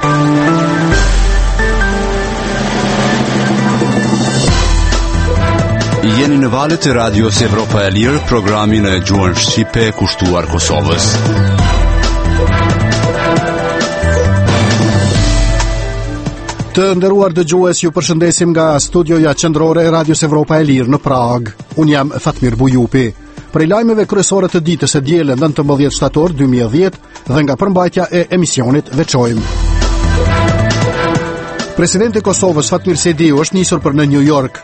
Jeni në valët e radios Evropa e Lirë, programin e gjuhën shqipe kushtuar Kosovës. Të nderuar dëgjues, ju përshëndesim nga studioja qendrore e radios Evropa e Lirë në Prag. Unë jam Fatmir Bujupi. Prej lajmeve kryesore të ditës së dielën 19 shtator 2010 dhe nga përmbajtja e emisionit veçojmë. Presidenti i Kosovës Fatmir Sejdiu është nisur për në New York.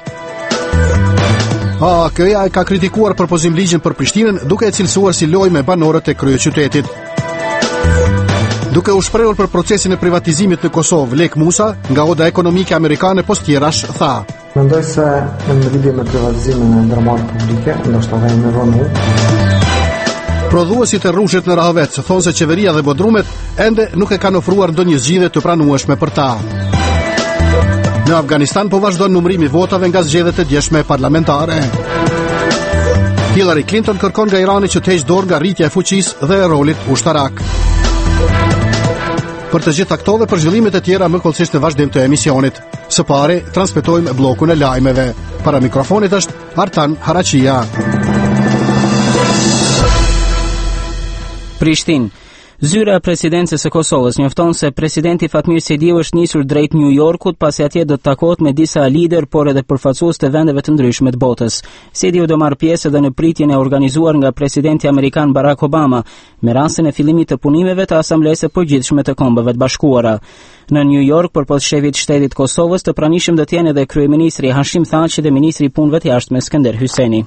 AKJ ka kritikuar propozim ligjin për Prishtinën, duke e cilësuar si lojë me banorët e kryeqytetit. Duke u shprehur për procesin e privatizimit në Kosovë, Lek Musa, nga Oda Ekonomike Amerikane Postjerash, tha: Mendoj se në lidhje me privatizimin e ndërmarrjeve publike, ndoshta dhe në rënë. Prodhuesit e rrushit në Rahovec thonë se qeveria dhe bodrumet ende nuk e kanë ofruar ndonjë zgjidhje të pranueshme për ta. Në Afganistan po vazhdon numrimi votave nga zgjedhjet e djeshme parlamentare. Hillary Clinton kërkon nga Irani që të heqë dorë nga rritja e fuqisë dhe e rolit ushtarak. Për të gjitha këto dhe për zhvillimet e tjera më kollësisht në vazhdim të emisionit. Së pari, transmetojmë bllokun e lajmeve. Para mikrofonit është Artan Haraqia. Prishtinë. Zyra e presidencës së Kosovës njofton se presidenti Fatmir Sejdiu është nisur drejt New Yorkut pasi atje do të takohet me disa lider, por edhe përfaqësues të vendeve të ndryshme të botës. Sejdiu do marrë pjesë edhe në pritjen e organizuar nga presidenti amerikan Barack Obama me rastin e fillimit të punimeve të Asamblesë së Përgjithshme të Kombeve të Bashkuara. Në New York, përpos shefit shtetit Kosovës, të pranishëm do të jenë edhe kryeministri Hashim Thaçi dhe ministri i punëve të jashtme Skënder Hysseni.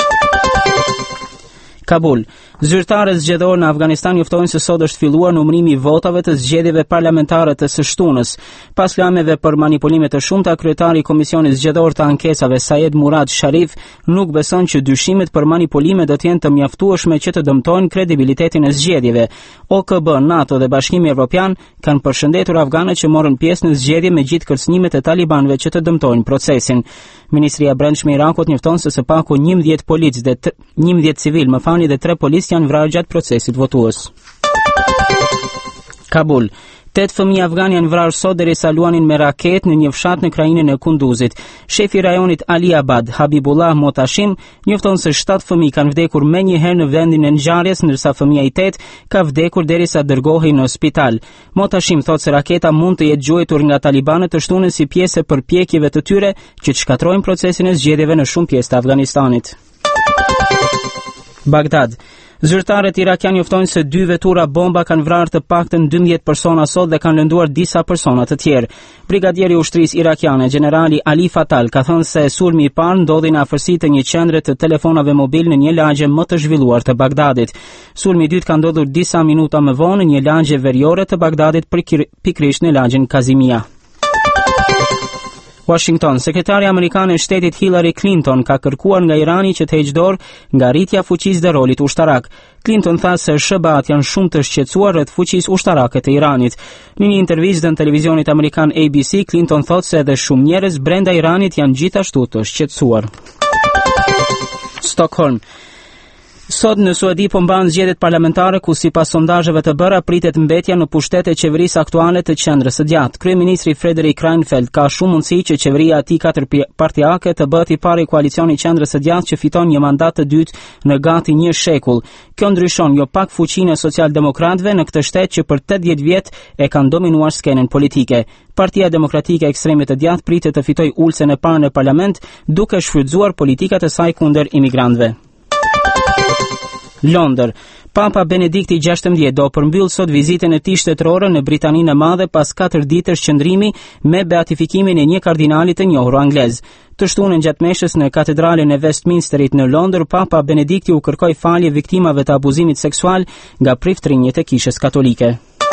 Kabul. Zyrtarët zgjedhor në Afganistan njoftojnë se sot është filluar numrimi i votave të zgjedhjeve parlamentare të së shtunës. Pas lajmeve për manipulime të shumta, kryetari i Komisionit Zgjedhor të Ankesave Sayed Murad Sharif nuk beson që dyshimet për manipulime do të jenë të mjaftueshme që të dëmtojnë kredibilitetin e zgjedhjeve. OKB, NATO dhe Bashkimi Evropian kanë përshëndetur afganët që morën pjesë në zgjedhje me gjithë kërcënimet e talibanëve që të dëmtojnë procesin. Ministria e Brendshme e Irakut njofton se së paku 11 polic dhe 11 civil, dhe 3 policë janë vrarë gjatë procesit votues. Kabul. 8 fëmijë afgan janë vrarë sot derisa luanin me raket në një fshat në krajinën e Kunduzit. Shefi i rajonit Ali Abad, Habibullah Motashim, njofton se 7 fëmijë kanë vdekur menjëherë në vendin e ngjarjes, ndërsa fëmia i 8 ka vdekur derisa dërgohej në spital. Motashim thotë se raketa mund të jetë gjuetur nga talibanët të shtunën si pjesë e përpjekjeve të tyre që të shkatrojnë procesin e zgjedhjeve në shumë pjesë të Afganistanit. Bagdad. Zyrtarët irakian njoftojnë se 2 vetura bomba kanë vrarë të paktën 12 persona sot dhe kanë lënduar disa persona të tjerë. Brigadieri i ushtrisë irakiane, generali Ali Fatal, ka thënë se sulmi i parë ndodhi në afërsi të një qendre të telefonave mobil në një lagje më të zhvilluar të Bagdadit. Sulmi i dytë ka ndodhur disa minuta më vonë në një lagje veriore të Bagdadit, pikërisht në lagjen Kazimia. Washington. Sekretari amerikan e shtetit Hillary Clinton ka kërkuar nga Irani që të heqë dorë nga rritja fuqisë dhe rolit ushtarak. Clinton tha se SBA-t janë shumë të shqetësuar rreth fuqisë ushtarake të Iranit. Në një intervistë në televizionit amerikan ABC, Clinton thotë se edhe shumë njerëz brenda Iranit janë gjithashtu të shqetësuar. Stockholm. Sot në Suedi po mbahen zgjedhjet parlamentare ku sipas sondazheve të bëra pritet mbetja në pushtet e qeverisë aktuale të qendrës së gjatë. Kryeministri Fredrik Reinfeldt ka shumë mundësi që qeveria e tij katërpartiake të bëhet i pari koalicioni i qendrës së gjatë që fiton një mandat të dytë në gati një shekull. Kjo ndryshon jo pak fuqinë e socialdemokratëve në këtë shtet që për 80 vjet e kanë dominuar skenën politike. Partia Demokratike e Ekstremit të Djathtë pritet të fitojë ulsen e parë në parlament duke shfrytzuar politikat e saj kundër imigrantëve. Londër. Papa Benedikti XVI do përmbyll sot vizitën e tij shtetërore në Britaninë e Madhe pas 4 ditësh qëndrimi me beatifikimin e një kardinali të njohur anglez. Të shtunën gjatë meshës në katedralen e Westminsterit në Londër, Papa Benedikti u kërkoi falje viktimave të abuzimit seksual nga priftrinjët e Kishës Katolike.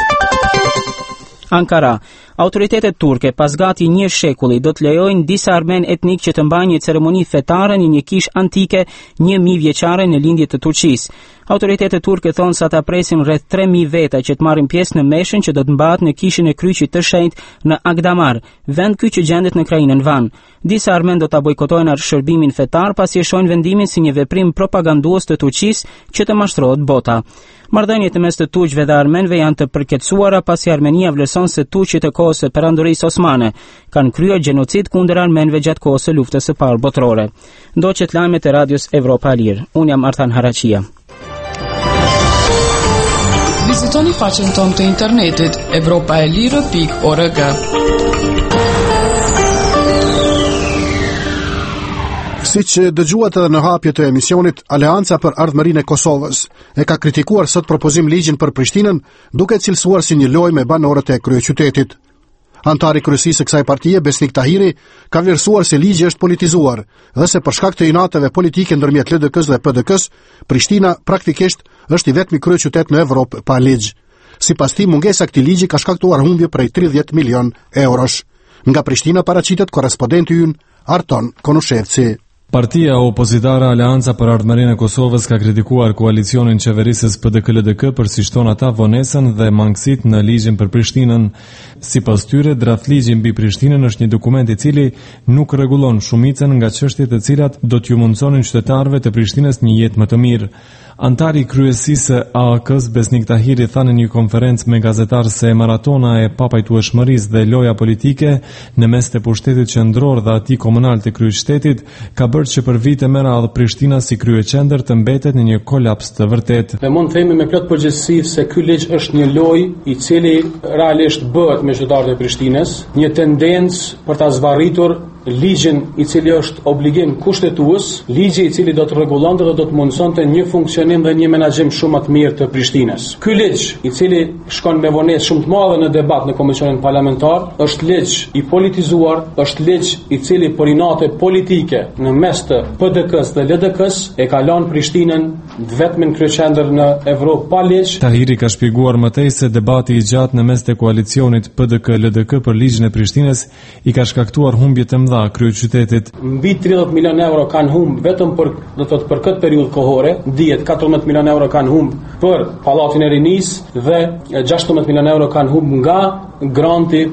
Ankara. Autoritetet turke pas gati një shekulli do të lejojnë disa armen etnik që të mbajnë një ceremoni fetare në një kishë antike 1000 vjeçare në lindje të Turqisë. Autoritetet turke thonë se ata presin rreth 3000 veta që të marrin pjesë në meshën që do të mbahet në kishën e kryqit të shenjtë në Agdamar, vend ky që gjendet në krajinën Van. Disa armen do ta bojkotojnë shërbimin fetar pasi e shohin vendimin si një veprim propagandues të Turqisë që të mashtrohet bota. Marrëdhëniet mes të turqve dhe armenëve janë të përkeqësuara pasi Armenia vlerëson se turqit e kohës së perandorisë osmane kanë kryer gjenocid kundër armenëve gjatë kohës së luftës së parë botërore. Ndoqet lajmet e Radios Evropa e Lirë. Unë jam Artan Haraqia. Vizitoni faqen tonë të internetit evropaelire.org. Siç dëgjuat edhe në hapje të emisionit, Aleanca për Ardhmërinë e Kosovës e ka kritikuar sot propozim ligjin për Prishtinën, duke cilësuar si një lojë me banorët e kryeqytetit. Antari kryesisë së kësaj partie, Besnik Tahiri, ka vlerësuar se ligji është politizuar dhe se për shkak të inateve politike ndërmjet LDK-s dhe PDK-s, Prishtina praktikisht është i vetmi kryeqytet në Evropë pa ligj. Sipas tij, mungesa e këtij ligji ka shkaktuar humbje prej 30 milion eurosh. Nga Prishtina paraqitet korrespondenti ynë Arton Konushevci. Partia opozitare Aleanca për Ardhmërinë e Kosovës ka kritikuar koalicionin qeverisës PDK-LDK për si shton ata vonesën dhe mangësit në ligjin për Prishtinën. Sipas tyre, draft ligji mbi Prishtinën është një dokument i cili nuk rregullon shumicën nga çështjet të cilat do t'ju mundsonin qytetarëve të Prishtinës një jetë më të mirë. Antari kryesisë AAK-s Besnik Tahiri tha në një konferencë me gazetarë se maratona e papajtueshmërisë dhe loja politike në mes të pushtetit qendror dhe atij komunal të kryeqytetit ka bërë që për vite me radhë Prishtina si kryeqendër të mbetet në një kolaps të vërtetë. Ne mund të themi me plot përgjegjësi se ky ligj është një lojë i cili realisht bëhet me qytetarët e Prishtinës, një tendencë për ta zvarritur ligjin i cili është obligim kushtetues, ligji i cili do të rregullonte dhe do të mundsonte një funksionim dhe një menaxhim shumë më të mirë të Prishtinës. Ky ligj, i cili shkon me vonesë shumë të madhe në debat në Komisionin Parlamentar, është ligj i politizuar, është ligj i cili për inate politike në mes të PDK-s dhe LDK-s e ka lënë Prishtinën vetëm kryeqendër në Evropë pa ligj. Tahiri ka shpjeguar më tej se debati i gjatë në mes të koalicionit PDK-LDK për ligjin e Prishtinës i ka shkaktuar humbje të mëdha kryeqytetit. Mbi 30 milion euro kanë humb vetëm për për këtë periudhë kohore, dihet 14 milion euro kanë humb për Pallatin e Rinisë dhe 16 milion euro kanë humb nga granti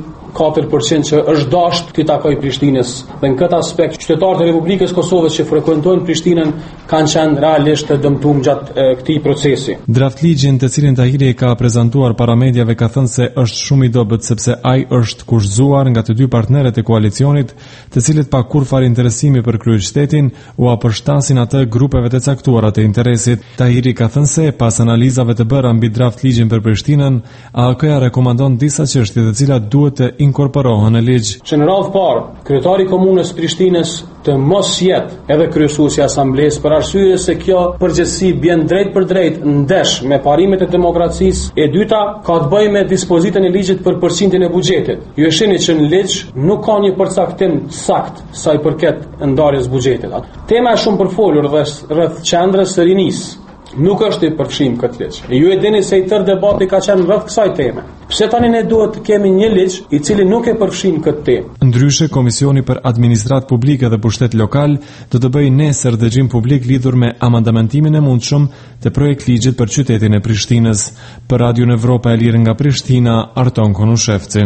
4% që është dashur t'i takoj Prishtinës. Dhe në këtë aspekt, qytetarët e Republikës Kosovës që frekuentojnë Prishtinën kanë qenë realisht të dëmtuar gjatë këtij procesi. Draft ligjin të cilin Tahiri ka prezantuar para mediave ka thënë se është shumë i dobët sepse ai është kushzuar nga të dy partnerët e koalicionit, të cilët pa kurfar interesimi për kryeqytetin u apërshtasin atë grupeve të caktuara të interesit. Tahiri ka thënë se pas analizave të bëra mbi draft ligjin për Prishtinën, AAK-ja rekomandon disa çështje të cilat duhet të inkorporohen në ligj. Që në radhë parë, kryetari i komunës Prishtinës të mos jetë edhe kryesuesi i asamblesë për arsye se kjo përgjegjësi bën drejt për drejt ndesh me parimet e demokracisë. E dyta ka të bëjë me dispozitën e ligjit për përqindjen e buxhetit. Ju e shihni që në ligj nuk ka një përcaktim sakt sa i përket ndarjes buxhetit. Tema është shumë përfolur rreth qendrës së rinisë. Nuk është i përfshim këtë ligj. Ju e dini se i tërë debati ka qenë rreth kësaj teme. Pse tani ne duhet të kemi një ligj i cili nuk e përfshin këtë temë? Ndryshe, Komisioni për Administratë Publike dhe Pushtet Lokal do të bëjë nesër dëgjim publik lidhur me amandamentimin e mundshëm të projekt ligjit për qytetin e Prishtinës. Për Radion Evropa e Lirë nga Prishtina, Arton Konushevci.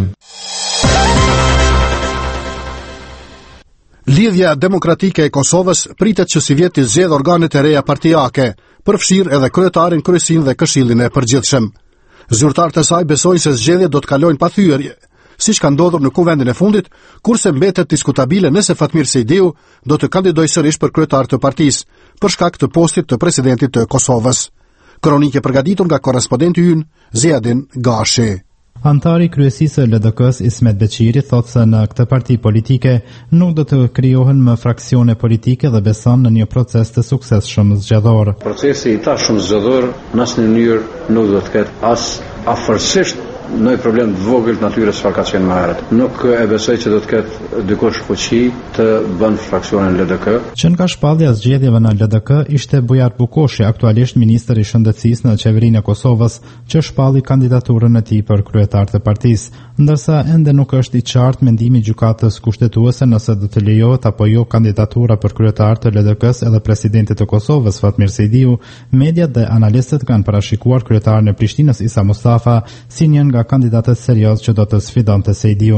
Lidhja Demokratike e Kosovës pritet që si vjet të zgjedh organet e reja partijake, përfshirë edhe kryetarin, kryesin dhe këshillin e përgjithshëm. Zyrtarët e saj besojnë se zgjedhjet do të kalojnë pa thyerje, siç ka ndodhur në kuvendin e fundit, kurse mbetet diskutabile nëse Fatmir Sejdiu do të kandidojë sërish për kryetar të partisë, për shkak të postit të presidentit të Kosovës. Kronikë e përgatitur nga korrespondenti ynë Ziadin Gashi. Antari kryesisë LDK-s Ismet Beqiri thotë se në këtë parti politike nuk do të krijohen më fraksione politike dhe beson në një proces të suksesshëm zgjedhor. Procesi i tashëm zgjedhor në asnjë mënyrë nuk do të ketë as afërsisht në problem të vogël të natyrës çfarë ka qenë më herët. Nuk e besoj që do të ketë dikush fuqi të bën fraksionin LDK. Që nga shpallja zgjedhjeve në LDK ishte Bujar Bukoshi, aktualisht ministër i shëndetësisë në qeverinë e Kosovës, që shpalli kandidaturën e tij për kryetar të partisë, ndërsa ende nuk është i qartë mendimi i gjykatës kushtetuese nëse do të lejohet apo jo kandidatura për kryetar të LDK-s edhe presidentit të Kosovës Fatmir Sejdiu. Mediat dhe analistët kanë parashikuar kryetarin e Prishtinës Isa Mustafa si një nga kandidatët serioz që do të sfidonte Sejdiun,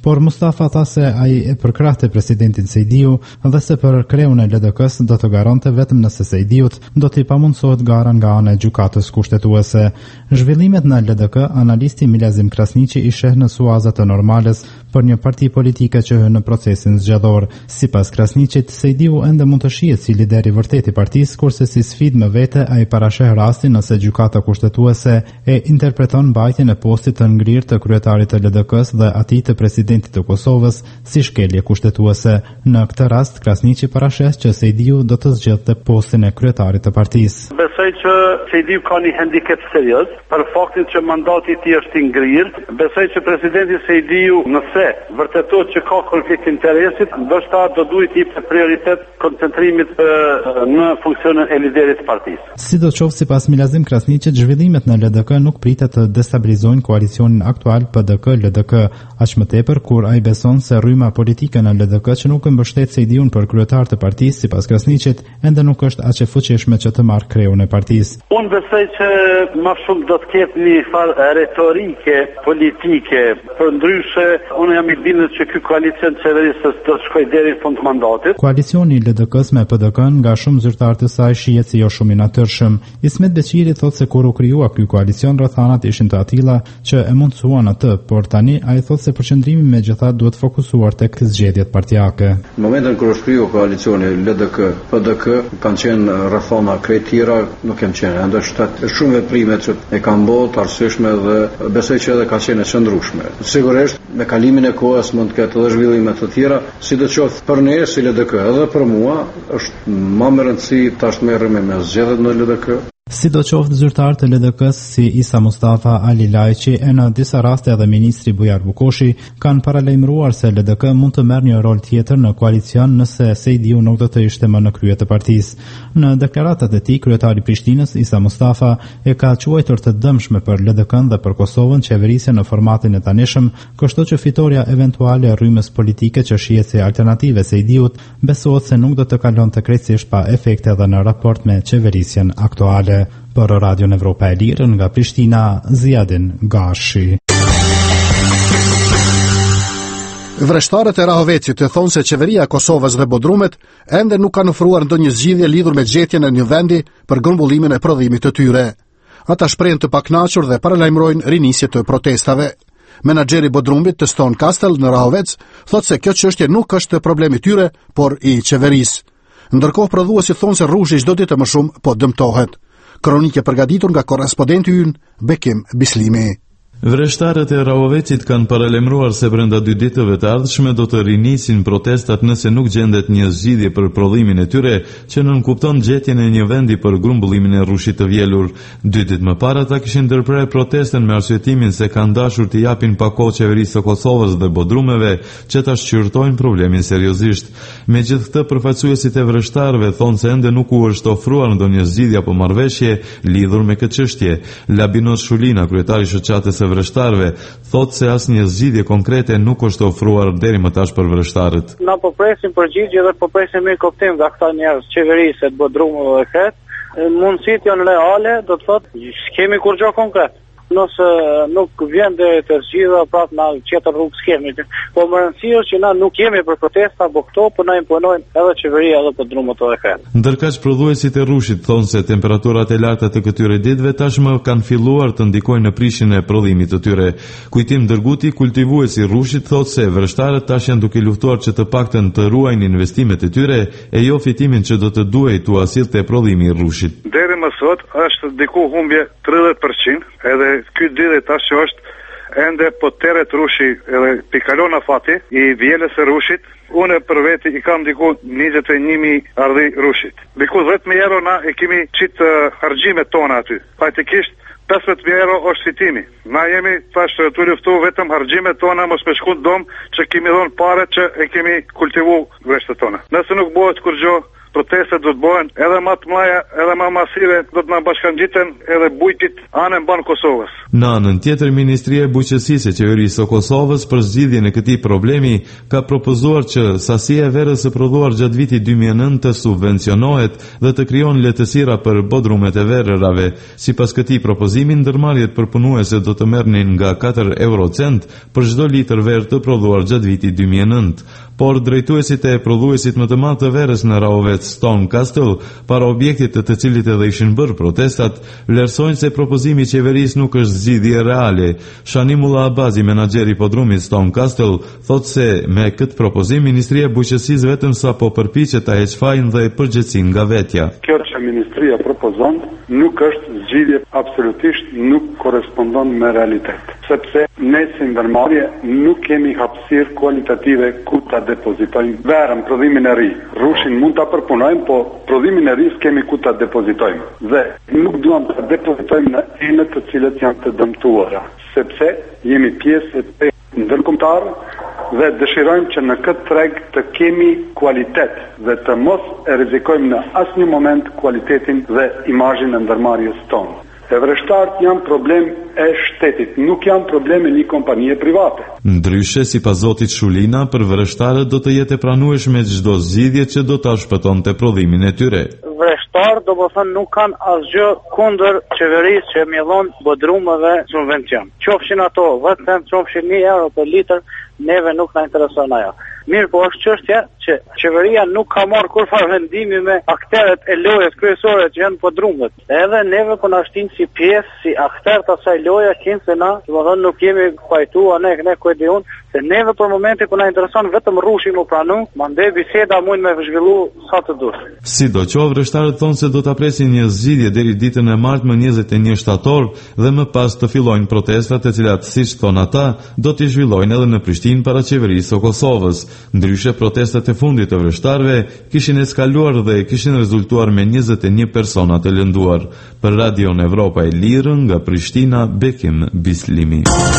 por Mustafa tha se ai e përkrahte presidentin Sejdiu dhe se për kreun e LDK-s do të garante vetëm nëse Sejdiut do t'i pamundsohet gara nga ana e gjykatës kushtetuese. Zhvillimet në LDK, analisti Milazim Krasniqi i sheh në suaza të normales për një parti politike që hyn në procesin zgjedhor. Sipas Krasniqit, Sejdiu ende mund të shihet si lider i vërtet i partisë, kurse si sfidë më vete ai parasheh rastin nëse gjykata kushtetuese e interpreton mbajtjen e postit të ngrirë të kryetarit të LDK-s dhe atij të presidentit të Kosovës si shkelje kushtetuese. Në këtë rast, Krasniqi parasheh që Sejdiu do të zgjedhte postin e kryetarit të partisë. Besoj që Sejdiu ka një handicap serioz për faktin që mandati i tij është i ngrirë. Besoj që presidenti Sejdiu, nëse vërtetohet që ka konflikt interesit, ndoshta do duhet i jepë prioritet koncentrimit në funksionin e liderit të partisë. Sidoqoftë, sipas Milazim Krasniqit, zhvillimet në LDK nuk pritet të destabilizojnë koalicionin aktual PDK-LDK, aq më tepër kur ai beson se rryma politike në LDK që nuk e mbështet Sejdiun për kryetar të partisë, sipas Krasniqit, ende nuk është aq e fuqishme që të marrë kreun e partisë. Unë besoj që më shumë do të ketë një farë retorike politike, përndryshe unë jam i bindur që ky koalicion qeverisës do të shkojë deri në fund të mandatit. Koalicioni i LDK-s me PDK-n nga shumë zyrtarë të saj shihet si jo shumë i natyrshëm. Ismet Beqiri thotë se kur u krijua ky koalicion, rrethanat ishin të atilla që e mundsuan atë, por tani ai thotë se përqendrimi megjithatë duhet fokusuar tek zgjedhjet partijake. Në momentin kur u shkrijua koalicioni LDK-PDK, kanë qenë rrethana krejt tjera, nuk kanë qenë, ndoshta shumë veprime që e kanë bërë të arsyeshme dhe besoj që edhe ka qenë e qëndrueshme. Sigurisht me kalimin e kohës mund të ketë edhe zhvillime të tjera, sidoqoftë për ne si LDK edhe për mua është më e rëndësishme tash të merrem me zgjedhjet në LDK. Sidoqoftë, zyrtarët e LDK-s si Isa Mustafa, Ali Lajqi e në disa raste edhe ministri Bujar Bukoshi kanë paralajmëruar se LDK mund të merrë një rol tjetër në koalicion nëse Sejdiu nuk do të ishte më në krye të partisë. Në deklaratat e tij, kryetari i Prishtinës, Isa Mustafa, e ka quajtur të dëmshme për LDK-n dhe për Kosovën qeverisje në formatin e tanishëm, kështu që fitoria eventuale e rrymës politike që shihet si alternative Sejdiut besohet se nuk do të kalonte krejtësisht pa efekte edhe në raport me qeverisjen aktuale. Për Radion Evropa e Lirë nga Prishtina, Ziadin Gashi. Vreshtarët e Rahovecit e thonë se qeveria e Kosovës dhe Bodrumit ende nuk kanë ofruar ndonjë zgjidhje lidhur me gjetjen e një vendi për grumbullimin e prodhimit të tyre. Ata shprehen të pakënaqur dhe paralajmërojnë rinisje të protestave. Menaxheri i Bodrumit, Teston Kastel në Rahovec, thotë se kjo çështje nuk është problemi i tyre, por i qeverisë. Ndërkohë prodhuesit thonë se rrushi çdo ditë më shumë po dëmtohet. Kronike përgatitur nga korrespondenti ynë Bekim Bislimi. Vreshtarët e Rahovecit kanë paralajmëruar se brenda 2 ditëve të ardhshme do të rinisin protestat nëse nuk gjendet një zgjidhje për prodhimin e tyre që nënkupton gjetjen e një vendi për grumbullimin e rrushit të vjelur. 2 ditë më parë ata kishin ndërprerë protesten me arsyetimin se kanë dashur të japin pa kohë qeverisë së Kosovës dhe Bodrumeve që ta shqyrtojnë problemin seriozisht. Megjithatë, përfaqësuesit e vreshtarëve thonë se ende nuk u është ofruar ndonjë zgjidhje apo marrëveshje lidhur me këtë çështje. Labinos Shulina, kryetari i shoqatës vreshtarëve, thotë se asnjë zgjidhje konkrete nuk është ofruar deri më tash për vreshtarët. Na po presim përgjigje dhe po presim me kuptim nga këta njerëz qeverisë të Bodrumit dhe këtë. Mundësitë janë reale, do të thotë, kemi kur gjë konkret. Nëse nuk vjen deri te zgjidhja, prapë na qetër rrugë skemi. Po më rëndësishme është që na nuk jemi për protesta, por këto po na imponojnë edhe qeveria edhe Bodrumit edhe këtë. Ndërkaq prodhuesit e rrushit thonë se temperaturat e larta të këtyre ditëve tashmë kanë filluar të ndikojnë në prishjen e prodhimit të tyre. Kujtim Dërguti, kultivuesi i rrushit, thotë se vreshtarët tash janë duke luftuar që të paktën të ruajnë investimet e tyre e jo fitimin që do të duhej tu asillte prodhimi i rrushit. Deri më sot është diku humbje 30%, edhe ky ditë tash është ende po teret rushi edhe pikalona fati i vjelës e rushit. Unë për veti i kam diku 21.000 ardhi rushit. Diku 10.000 euro na e kemi qitë harxhimet tona aty. Faktikisht 15.000 euro është fitimi. Na jemi tash të luftu vetëm harxhimet tona, mos me shku në dom që kemi dhënë pare që e kemi kultivu veshtet tona. Nëse nuk bëhet kur gjë, protestet do të bëhen edhe më të mëdha, edhe më masive, do të na bashkangjiten edhe bujqit anën ban Kosovës. Në anën tjetër, Ministria e Bujqësisë e Qeverisë së Kosovës për zgjidhjen e këtij problemi ka propozuar që sasia e verës së prodhuar gjatë vitit 2009 të subvencionohet dhe të krijon lehtësira për bodrumet e verërave. Sipas këtij propozimi, ndërmarrjet për punuese do të merrnin nga 4 eurocent për çdo litër verë të prodhuar gjatë vitit 2009. Por drejtuesit e prodhuesit më të madh të verës në Rahovec, Stone Castle, para objektit të cilit edhe ishin bërë protestat, vlerësojnë se propozimi i qeverisë nuk është zgjidhje reale. Shanimullah Abazi, menaxheri i podrumit Stone Castle, thotë se me këtë propozim Ministria e Bujqësisë vetëm sapo përpiqet ta heqë fajin dhe përgjegjësinë nga vetja. Kjo që Ministria propozon nuk është zgjidhje, absolutisht nuk korespondon me realitet, sepse ne si ndërmarrje nuk kemi hapësirë kualitative ku ta depozitojmë verën, prodhimin e ri. Rushin mund ta përpunojmë, po prodhimin e ri s'kemi ku ta depozitojmë. Dhe nuk duam ta depozitojmë në enë të cilët janë të dëmtuara, sepse jemi pjesë e ndërkombëtar dhe dëshirojmë që në këtë treg të kemi kualitet dhe të mos e rrezikojmë në asnjë moment kualitetin dhe imazhin e ndërmarrjes tonë. E vëreshtarët janë problem e shtetit, nuk janë problem e një kompanie private. Ndryshe, sipas zotit Shulina, për vëreshtarët do të jetë e pranueshme çdo zgjidhje që do ta shpëtonte prodhimin e tyre. Vëreshtarët do të thënë nuk kanë asgjë kundër qeverisë që mjellon bodrumeve subvencion. Qofshin ato vetëm qofshin 1 euro për litër, neve nuk na intereson ajo. Mirë, po është çështja që qeveria nuk ka marrë kurrë vendimi me akteret e lojës kryesore që janë podrumet. Edhe neve po na shtin si pjesë, si akter të asaj loje, se na, domethënë nuk jemi pajtuar ne ku e diun, se neve për momentin ku na intereson vetëm rrushi më pranu, mandej biseda mund me zhvillu sa të dush. Sidoqoftë, vëreshtarët thonë se do ta presin një zgjidhje deri ditën e martëm 21 shtator dhe më pas të fillojnë protestat, e cilat, siç thon ata, do t'i zhvillojnë edhe në Prishtinë para qeverisë së Kosovës. Ndryshe, protestat e fundit të vëreshtarëve kishin eskaluar dhe kishin rezultuar me 21 persona të lënduar. Për Radion Evropa e Lirë, nga Prishtina, Bekim Bislimi.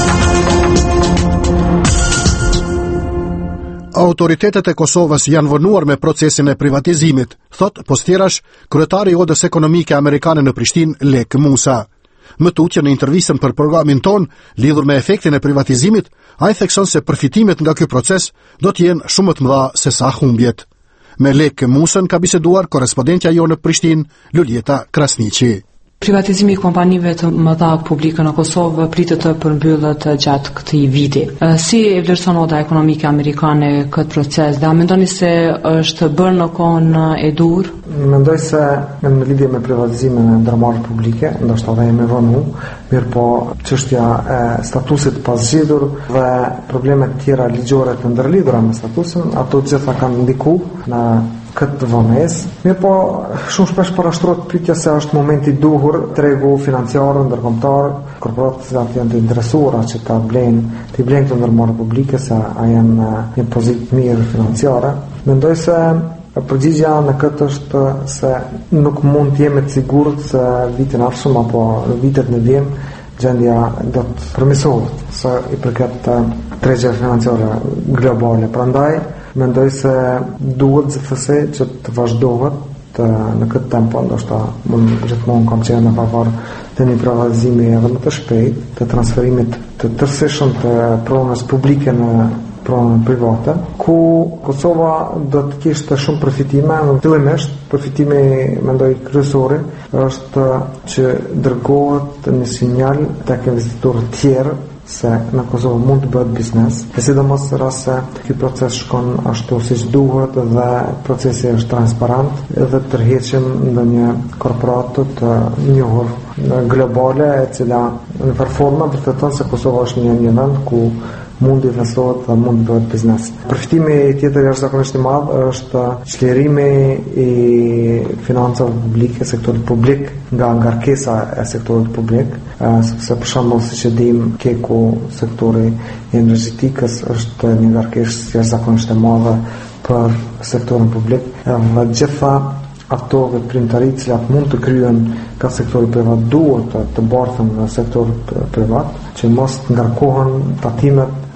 Autoritetet e Kosovës janë vënuar me procesin e privatizimit, thot postjerash kryetari i Odës Ekonomike Amerikane në Prishtinë, Lek Musa. Më tutje në intervistën për programin ton, lidhur me efektin e privatizimit, ai thekson se përfitimet nga ky proces do të jenë shumë më të mëdha se sa humbjet. Me Lek Musën ka biseduar korrespondentja jonë në Prishtinë, Luljeta Krasniqi. Privatizimi i kompanive të mëdha publike në Kosovë pritet të përmbyllet gjatë këtij viti. Si e vlerëson Oda Ekonomike Amerikane këtë proces? Dhe a mendoni se është bërë në kohën e dur? Mendoj se në lidhje me privatizimin e ndërmarrjes publike, ndoshta dhe jemi vënë, mirë po çështja e statusit pas zgjedhur dhe problemet tjera ligjore të ndërlidhura me statusin, ato gjitha kanë ndikuar në këtë vonesë. Mirë po, shumë shpesh parashtrohet pyetja se është momenti i duhur tregu financiar ndërkombëtar, korporatat janë të interesuara që ta blejnë të ndërmarrje publike, se a janë një pozitë mirë financiare. Mendoj se përgjigjja në këtë është se nuk mund të jemi të sigurt se vitin ardhshëm apo vitet në vijim gjendja do të përmirësohet sa i përket tregjes financiare globale. Prandaj mendoj se duhet ZFS që të vazhdohet në këtë tempo, ndoshta mund gjithmonë kam qenë në pavar të një privatizimi edhe më të shpejt, të transferimit të tërësishëm të pronës publike në pronën private, ku Kosova do të kishte shumë përfitime. Fillimisht, përfitimi mendoj kryesori është që dërgohet një sinjal tek investitorët tjerë se në Kosovë mund të bëhet biznes, e sidomos në rast se ky proces shkon ashtu siç duhet dhe procesi është transparent dhe tërheqim ndonjë korporatë të njohur globale e cila në performa vërteton se Kosova është një vend ku mund të investohet dhe mund të bëhet biznes. Përfitimi tjetër jashtëzakonisht i madh është çlirimi i financave publike, sektorit publik nga ngarkesa e sektorit publik, sepse për shembull siç e dim, keku sektori i energjetikës është një ngarkesë jashtëzakonisht e madhe për sektorin publik, dhe gjitha ato veprimtari të cilat mund të kryen ka sektori privat duhet të barthen në sektor privat, që mos ngarkohen tatimet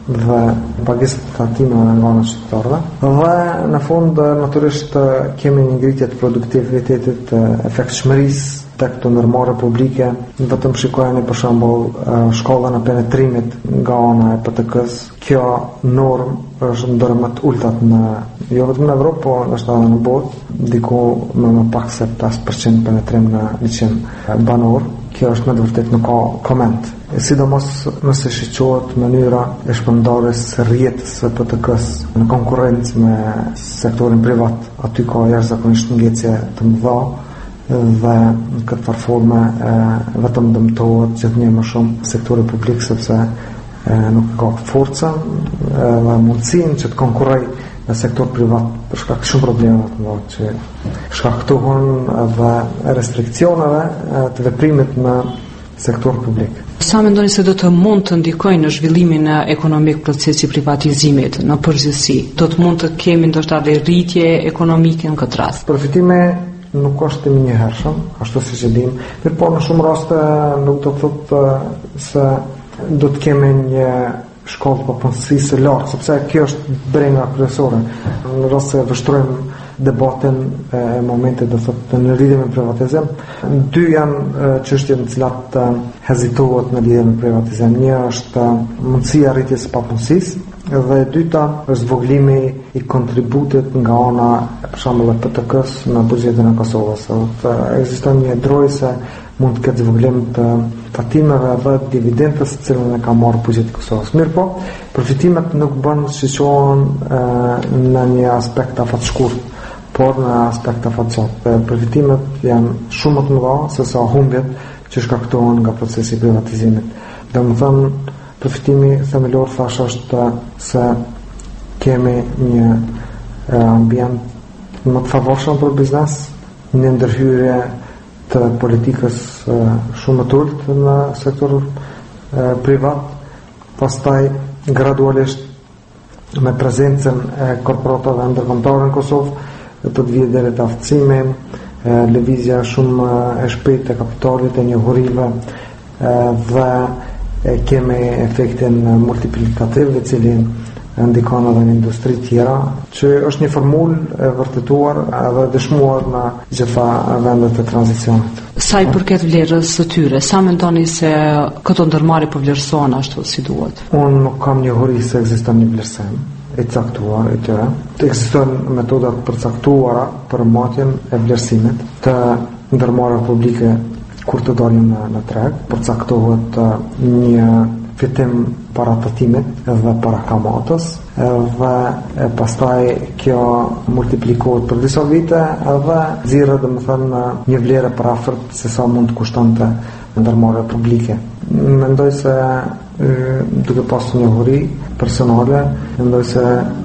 dhe pagesat të tatimeve nga ana shqiptarëve. Dhe në fund natyrisht kemi një ngritje të produktivitetit, efektshmërisë tek të ndërmarrje publike. Vetëm shikojeni për shembull shkollën e penetrimit nga ana e PTK-s. Kjo normë është ndër më të ultat në jo vetëm në Evropë, po është edhe në botë, diku më pak se 5% penetrim në 100 banor. Kjo është me të vërtetë nuk ka koment. Sidomos nëse shiqohet mënyra e shpërndarjes së rrjetës së PTK-s në konkurrencë me sektorin privat, aty ka jashtëzakonisht ngjecje të mëdha dhe në këtë farforme vetëm dëmtohet gjithnjë më shumë sektori publik, sepse nuk ka forcën dhe mundësinë që të konkurrojë në sektor privat për shkak të shumë problemeve të mëdha që shkaktohen dhe restriksioneve të veprimit në sektor publik. Sa mendoni se do të mund të ndikojnë në zhvillimin ekonomik procesi privatizimit në përgjithësi? Do të mund të kemi ndoshta edhe rritje ekonomike në këtë rast? Përfitime nuk është i njëhershëm, ashtu siç e dim, por në shumë raste nuk do të thotë se do të kemi një shkollë të punësisë së lartë, sepse kjo është brenga kryesore. Në rast se vështrojmë debatin e momentit do thotë në lidhje me privatizim, dy janë çështjet në cilat hezitohet në lidhje me privatizim. Një është mundësia rritjes së papunësisë dhe e dyta është zvoglimi i kontributit nga ana për shembull e PTK-s në buxhetin e Kosovës. Ekziston një drojë se mund të ketë zvoglim të tatimeve dhe dividendës të cilën e ka marrë buxheti i Kosovës. Mirë po, përfitimet nuk bën shiqohen në një aspekt afatshkurt, por në aspekt afatgjat. Përfitimet janë shumë më të mëdha se sa humbjet që shkaktohen nga procesi i privatizimit. Domethënë, përfitimi themelor thash është se kemi një ambient më të favorshëm për biznes, një ndërhyrje të politikës shumë të ulët në sektor privat, pastaj gradualisht me prezencën e korporatave ndërkombëtare në Kosovë do të vijë deri te aftësimi, lëvizja shumë e shpejtë e kapitalit, e njohurive dhe kemi efektin multiplikativ i cili ndikon edhe në industri tjera, që është një formulë e vërtetuar edhe dëshmuar në gjitha vendet e tranzicionit. Sa i përket vlerës së tyre, sa mendoni se këto ndërmarrje po vlerësohen ashtu si duhet? Unë nuk kam njohuri se ekziston një vlerësim i caktuar e tyre. Ekzistojnë metodat përcaktuara për matjen e vlerësimit të ndërmarrjeve publike kur të dalin në treg, përcaktohet një fitim para tatimit dhe para kamatës dhe pastaj kjo multiplikohet për disa vite dhe nxjerrë domethënë një vlerë për afërt se sa mund të kushtonte ndërmarrja publike. Mendoj se duke pasur njohuri personale, mendoj se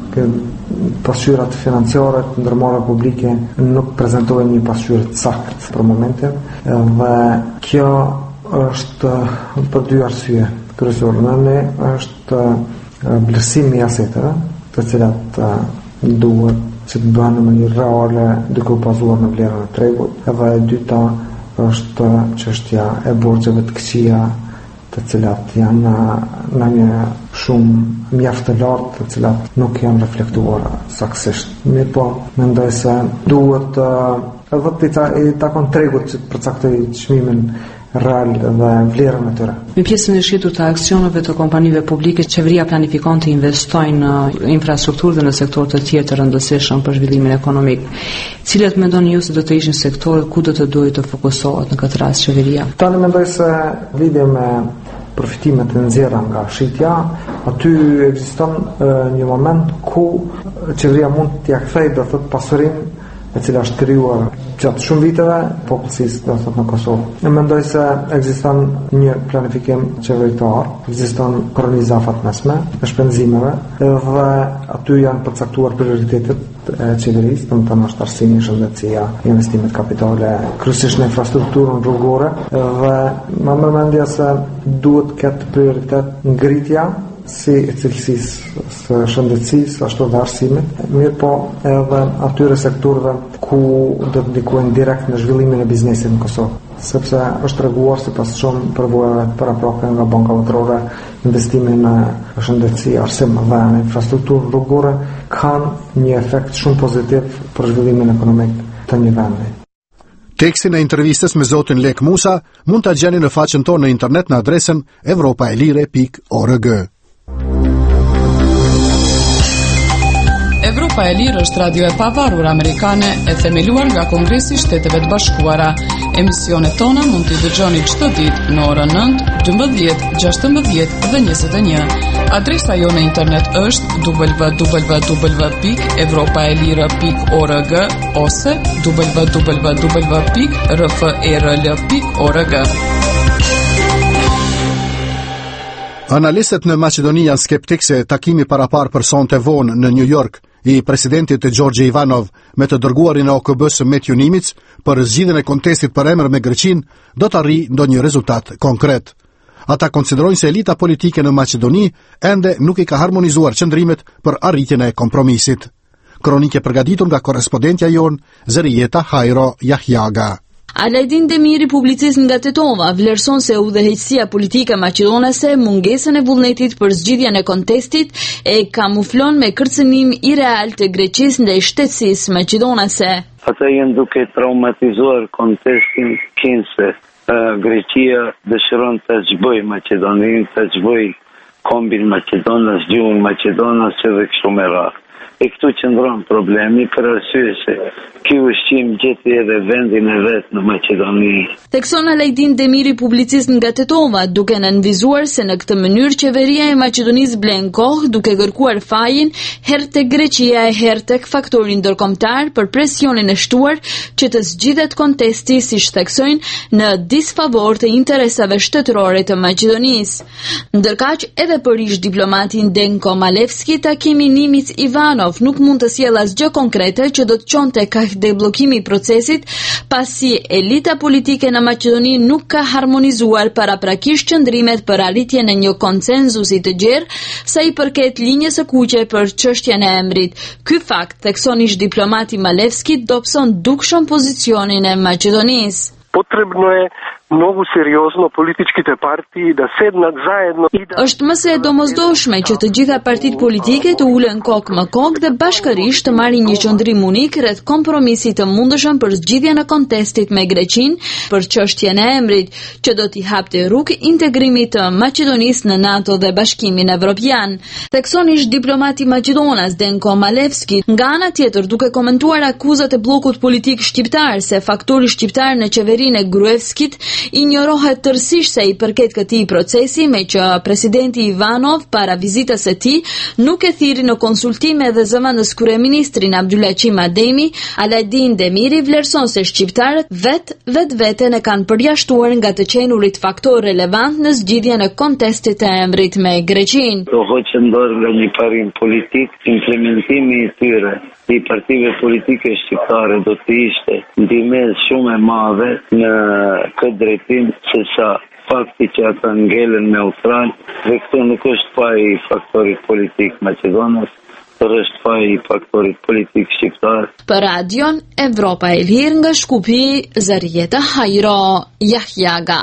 pasqyrat financiare të ndërmarrjeve publike nuk prezantojnë një pasqyrë të saktë për momentin dhe kjo është për dy arsye kryesore. Nëni është vlerësimi i aseteve, të cilat duhet që të bëhen në mënyrë reale duke u bazuar në vlerën e tregut, dhe e dyta është çështja e borxheve të këqija, të cilat janë në një shumë mjaft të lartë, të cilat nuk janë reflektuar saktësisht. Mirë po, mendoj se duhet edhe i takon tregut që të përcaktojë çmimin real dhe vlerën e tyre. Me pjesën e shitur të aksioneve të kompanive publike, qeveria planifikon të investojnë në infrastrukturë dhe në sektor të tjerë të rëndësishëm për zhvillimin ekonomik. Cilat mendoni ju se do të ishin sektorët ku do të duhet të fokusohet në këtë rast qeveria? Tani mendoj se lidhje me përfitimet e nxjerra nga shitja, aty ekziston një moment ku qeveria mund t'ia kthejë do thotë pasurinë e cila është krijuar gjatë shumë viteve popullsisë do thotë në Kosovë. Ne mendoj se ekziston një planifikim qeveritar, ekziston kornizafat mesme e shpenzimeve dhe aty janë përcaktuar prioritetet e qeverisë, domethënë është arsimi, shëndetësia, investimet kapitale, kryesisht në infrastrukturën rrugore dhe më mendja se duhet këtë prioritet ngritja si cilësisë së shëndetësisë, ashtu dhe arsimit, mirë po edhe atyre sektorëve ku do të ndikojnë direkt në zhvillimin e biznesit në Kosovë. Sepse është treguar sipas shumë përvojave të paraprake nga banka botërore, investimi në shëndetësi, arsim dhe në infrastrukturë rrugore kanë një efekt shumë pozitiv për zhvillimin ekonomik të një vendi. Tekstin e intervistës me zotin Lek Musa mund ta gjeni në faqen tonë në internet në adresën evropaelire.org. Evropa e Lirë është radio e pavarur amerikane e themeluar nga Kongresi i Shteteve të Bashkuara. Emisionet tona mund t'i dëgjoni çdo ditë në orën 9, 12, 16 dhe 21. Adresa jonë në internet është www.evropaelire.org ose www.rferl.org. Analistët në Maqedoni janë skeptik se takimi parapar për sonte vonë në New York i presidentit Gjorgje Ivanov me të dërguarin e OKB-s Matthew Nimitz për zgjidhjen e kontestit për emër me Greqinë do të arrijë ndonjë rezultat konkret. Ata konsiderojnë se elita politike në Maqedoni ende nuk i ka harmonizuar qëndrimet për arritjen e kompromisit. Kronike përgatitur nga korrespondentja jon Zërijeta Hajro Jahjaga. Alajdin Demiri, publicist nga Tetova, vlerëson se udhëheqësia politike maqedonase mungesën e vullnetit për zgjidhjen e kontestit e kamuflon me kërcënim ireal të Greqisë ndaj shtetësisë maqedonase. Ata janë duke traumatizuar kontestin kinse. Greqia dëshiron të zgjboj Maqedoninë, të zgjboj kombin Maqedonas, gjuhën maqedonase dhe kështu me radhë. E këtu qëndron problemi për arsye se ky ushqim gjeti edhe vendin e vet në Maqedoni. Thekson Alajdin Demiri, publicist nga Tetova, duke nënvizuar se në këtë mënyrë qeveria e Maqedonisë blen kohë duke kërkuar fajin herë tek Greqia e herë tek faktori ndërkombëtar për presionin e shtuar që të zgjidhet kontesti, siç theksojnë, në disfavor të interesave shtetërore të Maqedonisë. Ndërkaq, edhe për ish diplomatin Denko Malevski, takimi Nimitz Ivanov nuk mund të sjellë asgjë konkrete që do të çonte ka deblokimi i procesit, pasi elita politike në Maqedoni nuk ka harmonizuar paraprakisht qëndrimet për arritjen e një konsenzusi të gjerë sa i përket linjës së kuqe për çështjen e emrit. Ky fakt, thekson ish diplomati Malevski, dobëson dukshëm pozicionin e Maqedonisë. Potrebno je mnogo seriozno političkите partiji da sednat zajedno i da... Është më se domosdoshme që të gjitha partitë politike të ulen kokë më kokë dhe bashkërisht të marrin një qëndrim unik rreth kompromisit të mundshëm për zgjidhjen e kontestit me Greqinë për çështjen e emrit, që do t'i hapte rrugë integrimit të Maqedonisë në NATO dhe Bashkimin Evropian. Thekson ish diplomati maqedonas Denko Malevski, nga ana tjetër duke komentuar akuzat e bllokut politik shqiptar se faktori shqiptar në qeverinë e Gruevskit injorohet tërësisht sa i përket këtij procesi, me që presidenti Ivanov para vizitës së tij nuk e thiri në konsultime dhe zëvendës kryeministrin Abdulaqim Ademi. Alajdin Demiri vlerëson se shqiptarët vetveten e kanë përjashtuar nga të qenurit faktor relevant në zgjidhjen e kontestit të emrit me Greqinë. Do hoqën dorë nga një parim politik, implementimi i tyre i partive politike shqiptare do të ishte ndihmës shumë e madhe në këtë drejtim se sa fakti që ata ngelen neutral, dhe këtu nuk është faj i faktorit politik Maqedonas, por është faj i faktorit politik shqiptar. Për radion Evropa e Lirë nga Shkupi, Zërijeta Hajro Jahjaga.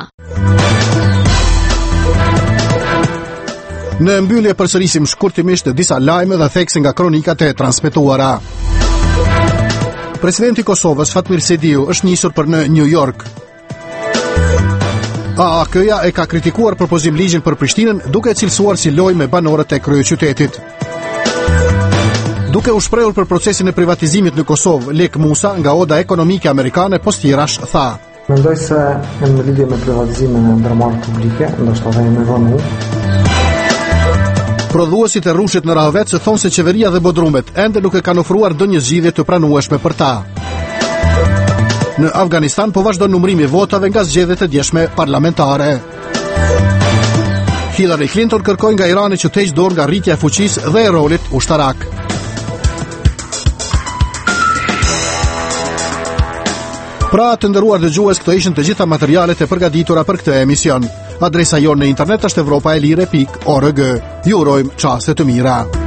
Në mbyllje përsërisim shkurtimisht disa lajme dhe thekse nga kronikat e transmetuara. Presidenti i Kosovës Fatmir Sediu është nisur për në New York. AAK-ja e ka kritikuar propozim ligjin për Prishtinën, duke cilësuar si lojë me banorët e kryeqytetit. Duke u shprehur për procesin e privatizimit në Kosovë, Lek Musa nga Oda Ekonomike Amerikane postirash tha: Mendoj se në lidhje me privatizimin e ndërmarrjeve publike, ndoshta dhe me vonu. Prodhuesit e rrushit në Rahovec thonë se qeveria dhe bodrumet ende nuk e kanë ofruar ndonjë zgjidhje të pranueshme për ta. Në Afganistan po vazhdon numrimi votave nga zgjedhjet e djeshme parlamentare. Hillary Clinton kërkoi nga Irani që të heqë dorë nga rritja e fuqisë dhe e rolit ushtarak. Pra të nderuar dëgjues, këto ishin të gjitha materialet e përgatitura për këtë emision. Adresa jonë në internet është evropaelire.org. Ju urojmë çaste të mira.